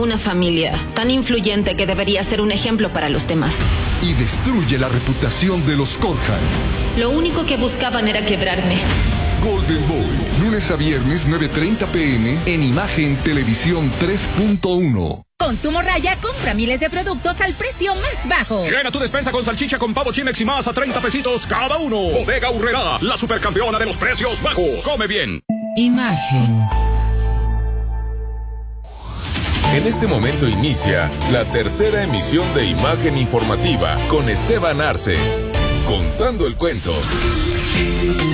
Una familia tan influyente que debería ser un ejemplo para los demás. Y destruye la reputación de los Corhan. Lo único que buscaban era quebrarme. Golden Boy, lunes a viernes 9:30 p.m. en Imagen Televisión 3.1. Consumo Raya, compra miles de productos al precio más bajo. Llena tu despensa con salchicha con pavo Chimex y más a 30 pesitos cada uno. Bodega Aurrerá, la supercampeona de los precios bajos. Come bien. Imagen. En este momento inicia la tercera emisión de Imagen Informativa con Esteban Arce. Contando el cuento.